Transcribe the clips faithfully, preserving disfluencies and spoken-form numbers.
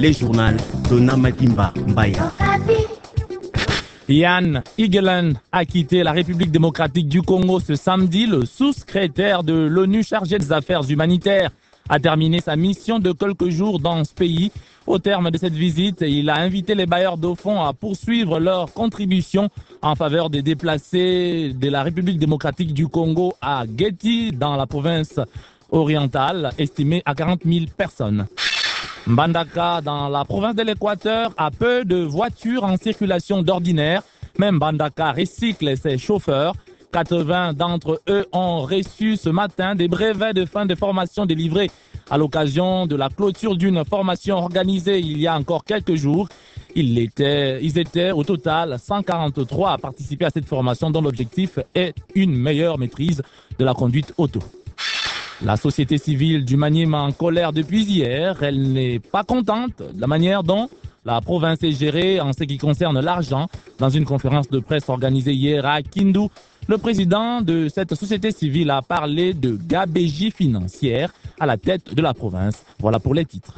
les journaux de Namatimba Mbaya. Jan Egeland a quitté la République démocratique du Congo ce samedi. Le sous-secrétaire de l'ONU chargé des affaires humanitaires a terminé sa mission de quelques jours dans ce pays. Au terme de cette visite, il a invité les bailleurs de fonds à poursuivre leur contribution en faveur des déplacés de la République démocratique du Congo à Geti, dans la province orientale, estimée à quarante mille personnes. Mbandaka, dans la province de l'Équateur, a peu de voitures en circulation d'ordinaire. Même Mbandaka recycle ses chauffeurs. quatre-vingts d'entre eux ont reçu ce matin des brevets de fin de formation délivrés à l'occasion de la clôture d'une formation organisée il y a encore quelques jours. Ils étaient, ils étaient au total cent quarante-trois à participer à cette formation dont l'objectif est une meilleure maîtrise de la conduite auto. La société civile du Maniema en colère depuis hier. Elle n'est pas contente de la manière dont la province est gérée en ce qui concerne l'argent. Dans une conférence de presse organisée hier à Kindu, le président de cette société civile a parlé de gabégie financière à la tête de la province. Voilà pour les titres.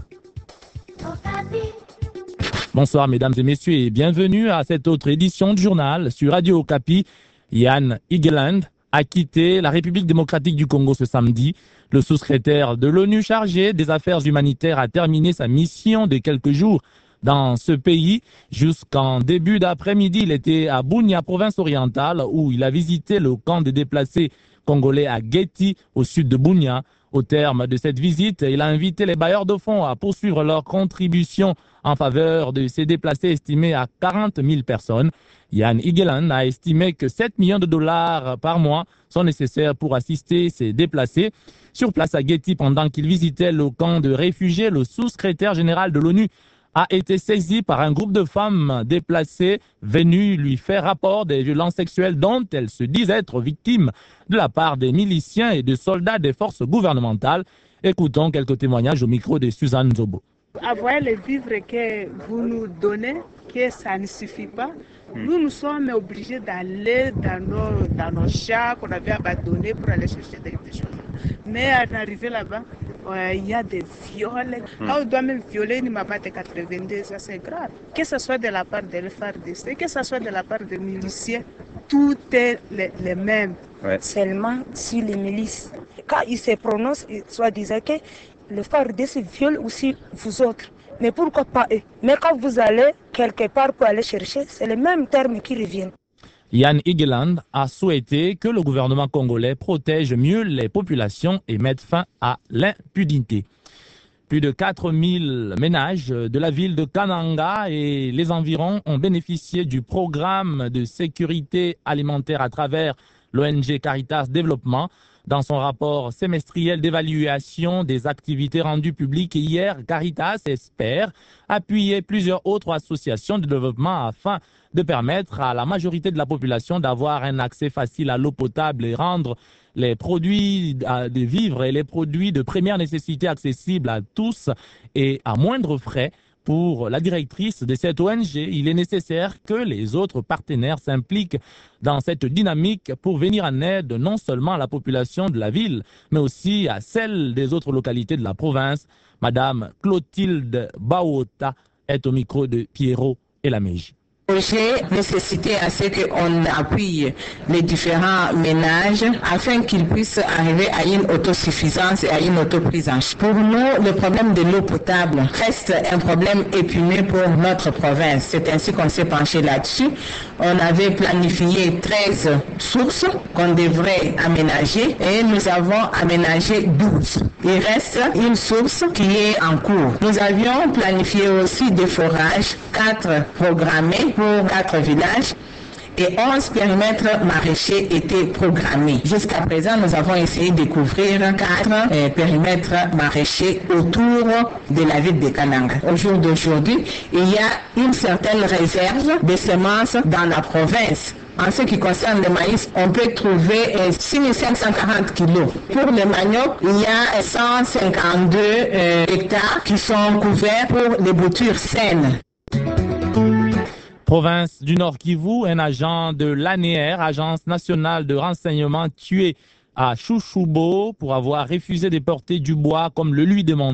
Bonsoir mesdames et messieurs et bienvenue à cette autre édition du journal sur Radio Okapi. Jan Egeland a quitté la République démocratique du Congo ce samedi. Le sous-secrétaire de l'ONU chargé des affaires humanitaires a terminé sa mission de quelques jours dans ce pays. Jusqu'en début d'après-midi, il était à Bunia, province orientale, où il a visité le camp des déplacés congolais à Geti, au sud de Bunia. Au terme de cette visite, il a invité les bailleurs de fonds à poursuivre leur contribution en faveur de ces déplacés estimés à quarante mille personnes. Jan Egeland a estimé que sept millions de dollars par mois sont nécessaires pour assister ces déplacés. Sur place à Geti, pendant qu'il visitait le camp de réfugiés, le sous-secrétaire général de l'ONU a été saisi par un groupe de femmes déplacées venues lui faire rapport des violences sexuelles dont elles se disent être victimes de la part des miliciens et des soldats des forces gouvernementales. Écoutons quelques témoignages au micro de Suzanne Zobo. Avoir les vivres que vous nous donnez, que ça ne suffit pas. Nous, nous sommes obligés d'aller dans nos, dans nos chats qu'on avait abandonnés pour aller chercher des choses. Mais à arriver là-bas, euh, il y a des viols. Mm. Là, on doit même violer une maman de quatre-vingt-deux, ça c'est grave. Que ce soit de la part de l'F A R D C, que ce soit de la part des miliciens, tout est les, les mêmes. Ouais. Seulement si les milices, quand ils se prononcent, soit disant que le F A R D C viole aussi vous autres. Mais pourquoi pas eux? Mais quand vous allez quelque part pour aller chercher, c'est les mêmes termes qui reviennent. Jan Egeland a souhaité que le gouvernement congolais protège mieux les populations et mette fin à l'impunité. Plus de quatre mille ménages de la ville de Kananga et les environs ont bénéficié du programme de sécurité alimentaire à travers l'O N G Caritas Développement. Dans son rapport semestriel d'évaluation des activités rendues publiques hier, Caritas espère appuyer plusieurs autres associations de développement afin de permettre à la majorité de la population d'avoir un accès facile à l'eau potable et rendre les produits de vivres et les produits de première nécessité accessibles à tous et à moindre frais. Pour la directrice de cette O N G, il est nécessaire que les autres partenaires s'impliquent dans cette dynamique pour venir en aide non seulement à la population de la ville, mais aussi à celle des autres localités de la province. Madame Clotilde Baota est au micro de Pierrot et Laméji. J'ai nécessité à ce qu'on appuie les différents ménages afin qu'ils puissent arriver à une autosuffisance et à une autoprise en charge. Pour nous, le problème de l'eau potable reste un problème épineux pour notre province. C'est ainsi qu'on s'est penché là-dessus. On avait planifié treize sources qu'on devrait aménager et nous avons aménagé douze. Il reste une source qui est en cours. Nous avions planifié aussi des forages, quatre programmés pour quatre villages et onze périmètres maraîchers étaient programmés. Jusqu'à présent, nous avons essayé de couvrir quatre euh, périmètres maraîchers autour de la ville de Kananga. Au jour d'aujourd'hui, il y a une certaine réserve de semences dans la province. En ce qui concerne le maïs, on peut trouver euh, six mille cinq cent quarante kilos. Pour le manioc, il y a cent cinquante-deux euh, hectares qui sont couverts pour les boutures saines. Province du Nord Kivu, un agent de l'A N E R, Agence nationale de renseignement, tué à Chouchoubo pour avoir refusé de porter du bois comme le lui demandait.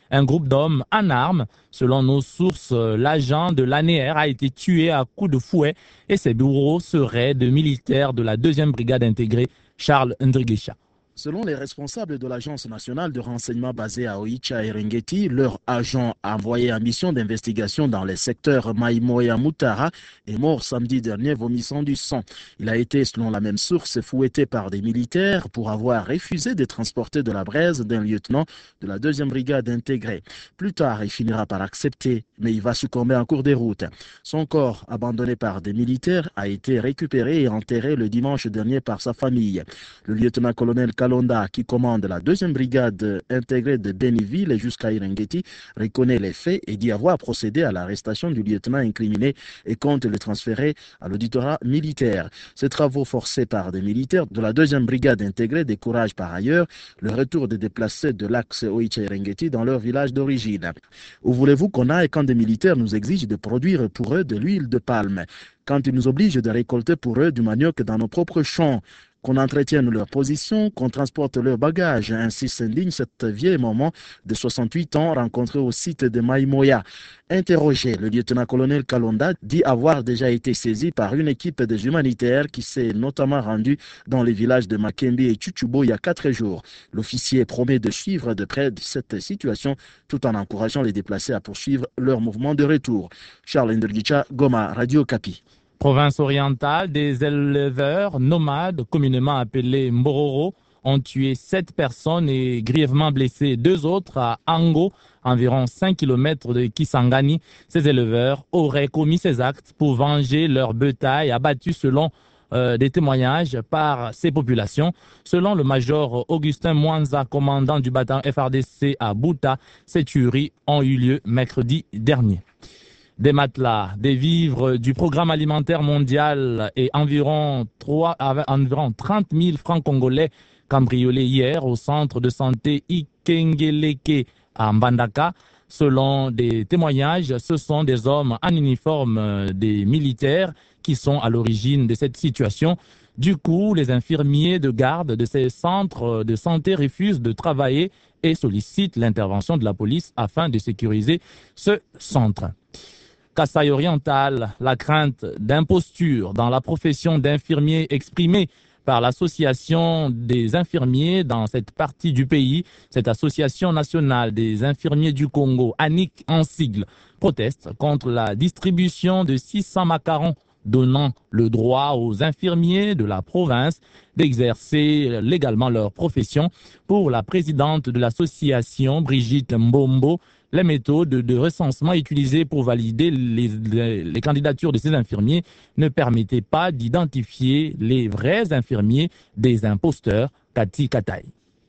Un groupe d'hommes en armes. Selon nos sources, l'agent de l'A N E R a été tué à coups de fouet et ses bourreaux seraient de militaires de la deuxième brigade intégrée Charles Ndrigisha. Selon les responsables de l'Agence nationale de renseignement basée à Oicha et Rengeti, leur agent envoyé en mission d'investigation dans les secteurs Maïmoya Mutara est mort samedi dernier vomissant du sang. Il a été, selon la même source, fouetté par des militaires pour avoir refusé de transporter de la braise d'un lieutenant de la deuxième brigade intégrée. Plus tard, il finira par accepter, mais il va succomber en cours de route. Son corps, abandonné par des militaires, a été récupéré et enterré le dimanche dernier par sa famille. Le lieutenant-colonel Kalonda, qui commande la deuxième brigade intégrée de Beniville jusqu'à Irengeti, reconnaît les faits et dit avoir procédé à l'arrestation du lieutenant incriminé et compte le transférer à l'auditorat militaire. Ces travaux forcés par des militaires de la deuxième brigade intégrée découragent par ailleurs le retour des déplacés de l'axe Oicha-Irengeti dans leur village d'origine. Où voulez-vous qu'on aille quand des militaires nous exigent de produire pour eux de l'huile de palme, quand ils nous obligent de récolter pour eux du manioc dans nos propres champs, qu'on entretienne leur position, qu'on transporte leurs bagages. Ainsi s'indigne cette vieille maman de soixante-huit ans rencontrée au site de Maïmoya. Interrogé, le lieutenant-colonel Kalonda dit avoir déjà été saisi par une équipe des humanitaires qui s'est notamment rendue dans les villages de Makembe et Chuchubo il y a quatre jours. L'officier promet de suivre de près cette situation tout en encourageant les déplacés à poursuivre leur mouvement de retour. Charles Ndrigisha, Goma, Radio Kapi. Province orientale, des éleveurs nomades, communément appelés Mbororo, ont tué sept personnes et grièvement blessé deux autres à Ango, environ cinq kilomètres de Kisangani. Ces éleveurs auraient commis ces actes pour venger leur bétail abattu selon euh, des témoignages par ces populations. Selon le major Augustin Mwanza, commandant du bataillon F R D C à Bouta, ces tueries ont eu lieu mercredi dernier. Des matelas, des vivres du programme alimentaire mondial et environ, trois, environ trente mille francs congolais cambriolés hier au centre de santé Ikengeleke à Mbandaka. Selon des témoignages, ce sont des hommes en uniforme des militaires qui sont à l'origine de cette situation. Du coup, les infirmiers de garde de ces centres de santé refusent de travailler et sollicitent l'intervention de la police afin de sécuriser ce centre. Kasaï oriental, la crainte d'imposture dans la profession d'infirmier exprimée par l'association des infirmiers dans cette partie du pays. Cette association nationale des infirmiers du Congo, A N I C en sigle, proteste contre la distribution de six cents macarons donnant le droit aux infirmiers de la province d'exercer légalement leur profession. Pour la présidente de l'association, Brigitte Mbombo, les méthodes de recensement utilisées pour valider les, les, les candidatures de ces infirmiers ne permettaient pas d'identifier les vrais infirmiers des imposteurs. Kati Kataï.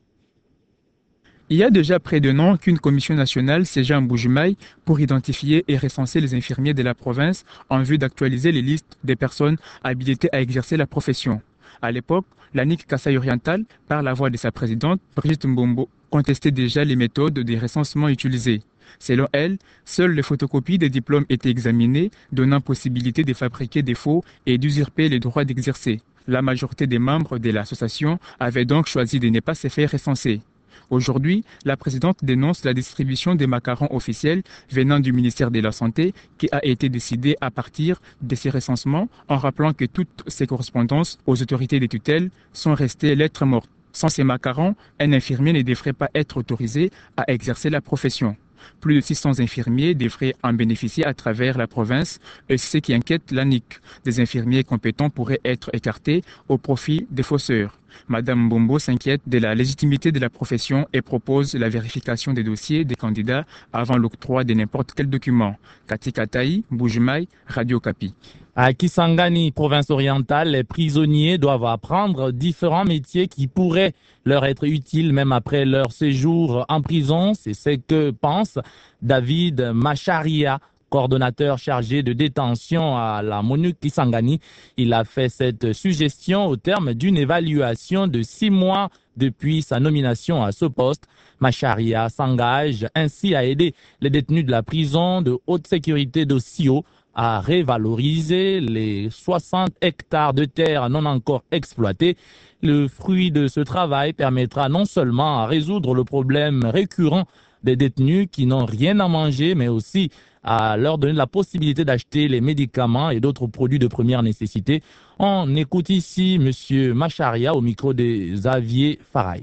Il y a déjà près d'un an qu'une commission nationale siégeait en Mbuji-Mayi pour identifier et recenser les infirmiers de la province en vue d'actualiser les listes des personnes habilitées à exercer la profession. À l'époque, l'A N I C Kasaï oriental, par la voix de sa présidente, Brigitte Mbombo, contestait déjà les méthodes des recensements utilisées. Selon elle, seules les photocopies des diplômes étaient examinées, donnant possibilité de fabriquer des faux et d'usurper les droits d'exercer. La majorité des membres de l'association avaient donc choisi de ne pas se faire recenser. Aujourd'hui, la présidente dénonce la distribution des macarons officiels venant du ministère de la Santé qui a été décidée à partir de ces recensements en rappelant que toutes ces correspondances aux autorités des tutelles sont restées lettres mortes. Sans ces macarons, un infirmier ne devrait pas être autorisé à exercer la profession. Plus de six cents infirmiers devraient en bénéficier à travers la province et c'est ce qui inquiète l'A N I C. Des infirmiers compétents pourraient être écartés au profit des fausseurs. Madame Mbombo s'inquiète de la légitimité de la profession et propose la vérification des dossiers des candidats avant l'octroi de n'importe quel document. Kati Kataï, Mbuji-Mayi, Radio Kapi. À Kisangani, province orientale, les prisonniers doivent apprendre différents métiers qui pourraient leur être utiles même après leur séjour en prison. C'est ce que pense David Macharia, coordonnateur chargé de détention à la MONUC Kisangani. Il a fait cette suggestion au terme d'une évaluation de six mois depuis sa nomination à ce poste. Macharia s'engage ainsi à aider les détenus de la prison de haute sécurité d'Ossio à revaloriser les soixante hectares de terre non encore exploités. Le fruit de ce travail permettra non seulement à résoudre le problème récurrent des détenus qui n'ont rien à manger, mais aussi à leur donner la possibilité d'acheter les médicaments et d'autres produits de première nécessité. On écoute ici M. Macharia au micro de Xavier Farai.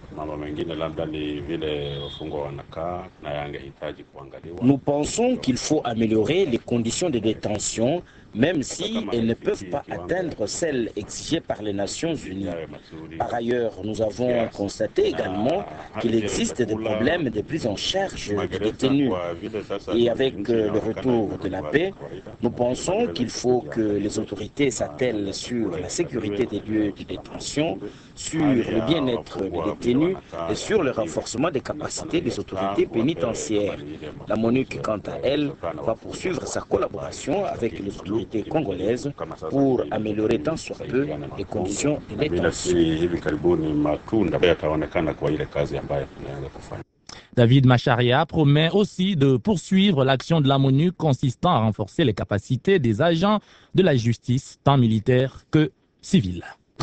Nous pensons qu'il faut améliorer les conditions de détention, même si elles ne peuvent pas atteindre celles exigées par les Nations Unies. Par ailleurs, nous avons constaté également qu'il existe des problèmes de prise en charge des détenus. Et avec le retour de la paix, nous pensons qu'il faut que les autorités s'attellent sur la sécurité des lieux de détention, sur le bien-être des détenus et sur le renforcement des capacités des autorités pénitentiaires. La MONUC, quant à elle, va poursuivre sa collaboration avec les autorités congolaises pour améliorer tant soit peu les conditions de détention. David Macharia promet aussi de poursuivre l'action de la MONUC consistant à renforcer les capacités des agents de la justice, tant militaires que civils.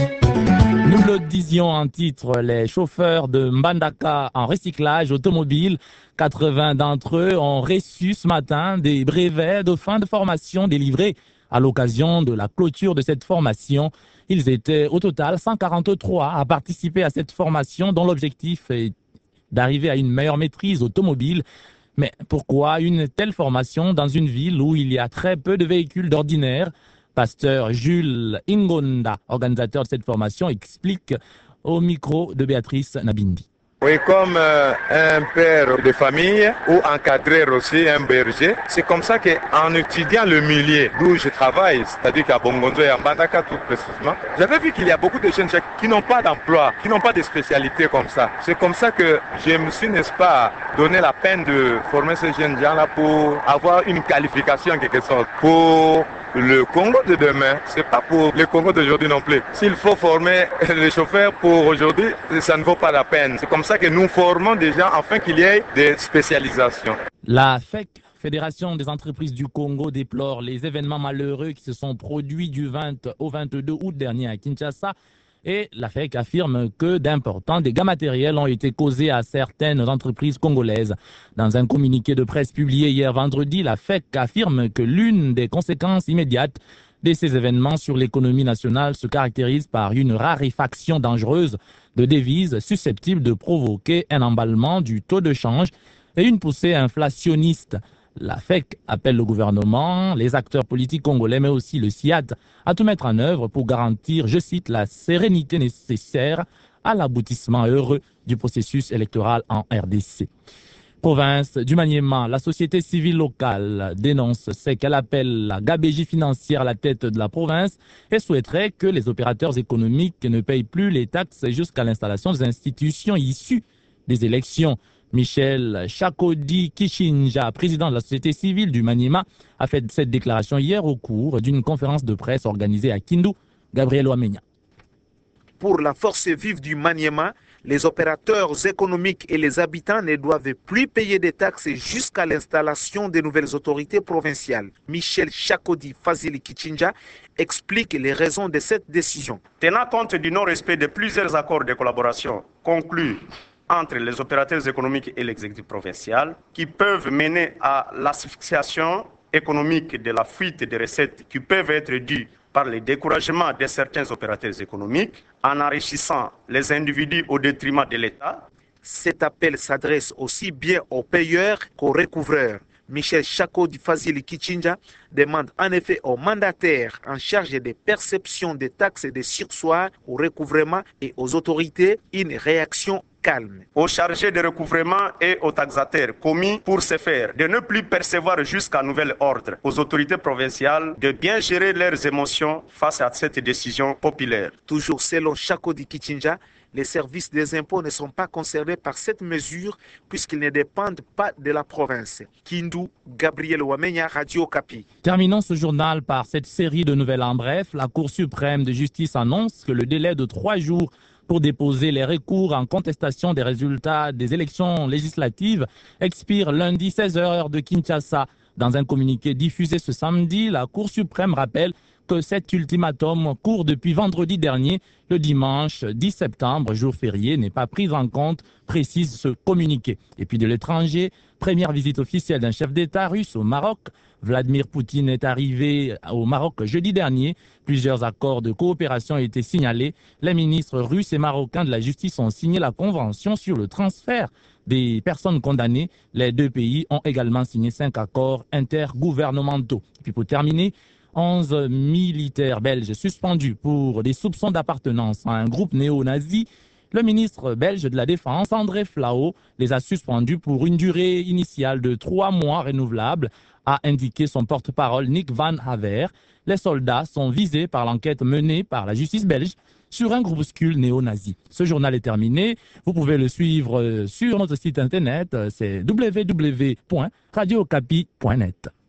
Nous le disions en titre, les chauffeurs de Mbandaka en recyclage automobile, quatre-vingts d'entre eux ont reçu ce matin des brevets de fin de formation délivrés à l'occasion de la clôture de cette formation. Ils étaient au total cent quarante-trois à participer à cette formation dont l'objectif est d'arriver à une meilleure maîtrise automobile. Mais pourquoi une telle formation dans une ville où il y a très peu de véhicules d'ordinaire? Pasteur Jules Ingonda, organisateur de cette formation, explique au micro de Béatrice Nabindi. Oui, comme euh, un père de famille ou encadrer aussi un berger, c'est comme ça qu'en étudiant le milieu d'où je travaille, c'est-à-dire qu'à Bongonzo et à Mbandaka tout précisément, j'avais vu qu'il y a beaucoup de jeunes qui n'ont pas d'emploi, qui n'ont pas de spécialité comme ça. C'est comme ça que je me suis, n'est-ce pas, donné la peine de former ces jeunes gens-là pour avoir une qualification en quelque sorte. Pour le Congo de demain, c'est pas pour le Congo d'aujourd'hui non plus. S'il faut former les chauffeurs pour aujourd'hui, ça ne vaut pas la peine. C'est comme ça que nous formons des gens afin qu'il y ait des spécialisations. La F E C, Fédération des entreprises du Congo, déplore les événements malheureux qui se sont produits du vingt au vingt-deux août dernier à Kinshasa. Et la F E C affirme que d'importants dégâts matériels ont été causés à certaines entreprises congolaises. Dans un communiqué de presse publié hier vendredi, la F E C affirme que l'une des conséquences immédiates de ces événements sur l'économie nationale se caractérise par une raréfaction dangereuse de devises susceptible de provoquer un emballement du taux de change et une poussée inflationniste. La F E C appelle le gouvernement, les acteurs politiques congolais, mais aussi le C I A D, à tout mettre en œuvre pour garantir, je cite, la sérénité nécessaire à l'aboutissement heureux du processus électoral en R D C. Province du Maniema, la société civile locale dénonce ce qu'elle appelle la gabégie financière à la tête de la province et souhaiterait que les opérateurs économiques ne payent plus les taxes jusqu'à l'installation des institutions issues des élections. Michel Chakodi Kichinja, président de la société civile du Maniema, a fait cette déclaration hier au cours d'une conférence de presse organisée à Kindu. Gabriel Ouamenya. Pour la force vive du Maniema, les opérateurs économiques et les habitants ne doivent plus payer des taxes jusqu'à l'installation des nouvelles autorités provinciales. Michel Chakodi Fazili Kichinja explique les raisons de cette décision. Tenant compte du non-respect de plusieurs accords de collaboration conclus entre les opérateurs économiques et l'exécutif provincial, qui peuvent mener à l'asphyxiation économique de la fuite des recettes qui peuvent être dues par le découragement de certains opérateurs économiques, en enrichissant les individus au détriment de l'État. Cet appel s'adresse aussi bien aux payeurs qu'aux recouvreurs. Michel Chakodi Fazili Kichinja demande en effet aux mandataires en charge des perceptions des taxes et des sursoirs au recouvrement et aux autorités une réaction calme. Aux chargés de recouvrement et aux taxataires commis pour ce faire de ne plus percevoir jusqu'à nouvel ordre, aux autorités provinciales de bien gérer leurs émotions face à cette décision populaire. Toujours selon Chakodi Kichinja, les services des impôts ne sont pas concernés par cette mesure puisqu'ils ne dépendent pas de la province. Kindu, Gabriel Ouamenya, Radio Kapi. Terminons ce journal par cette série de nouvelles en bref. La Cour suprême de justice annonce que le délai de trois jours pour déposer les recours en contestation des résultats des élections législatives expire lundi seize heures de Kinshasa. Dans un communiqué diffusé ce samedi, la Cour suprême rappelle que cet ultimatum court depuis vendredi dernier. Le dimanche dix septembre, jour férié, n'est pas pris en compte, précise ce communiqué. Et puis de l'étranger, première visite officielle d'un chef d'État russe au Maroc. Vladimir Poutine est arrivé au Maroc jeudi dernier. Plusieurs accords de coopération ont été signalés. Les ministres russes et marocains de la justice ont signé la convention sur le transfert des personnes condamnées. Les deux pays ont également signé cinq accords intergouvernementaux. Et puis pour terminer, onze militaires belges suspendus pour des soupçons d'appartenance à un groupe néo-nazi. Le ministre belge de la Défense, André Flau, les a suspendus pour une durée initiale de trois mois renouvelable, a indiqué son porte-parole Nick Van Haver. Les soldats sont visés par l'enquête menée par la justice belge sur un groupuscule néo-nazi. Ce journal est terminé. Vous pouvez le suivre sur notre site internet, c'est w w w point radio okapi point net.